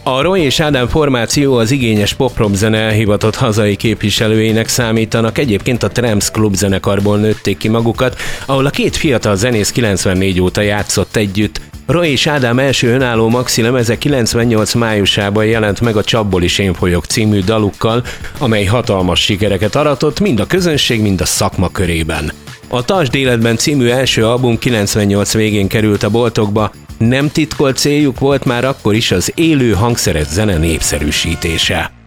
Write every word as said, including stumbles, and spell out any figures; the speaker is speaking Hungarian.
A Roy és Ádám formáció az igényes pop-rock zene elhivatott hazai képviselőjének számítanak, egyébként a Tramps Club zenekarból nőtték ki magukat, ahol a két fiatal zenész kilencvennégy óta játszott együtt. Roy és Ádám első önálló maxilemeze kilencvennyolc májusában jelent meg a Csapból is én folyok című dalukkal, amely hatalmas sikereket aratott mind a közönség, mind a szakma körében. A Tartsd életben című első album kilencvennyolc végén került a boltokba, nem titkolt céljuk volt már akkor is az élő hangszeres zene népszerűsítése.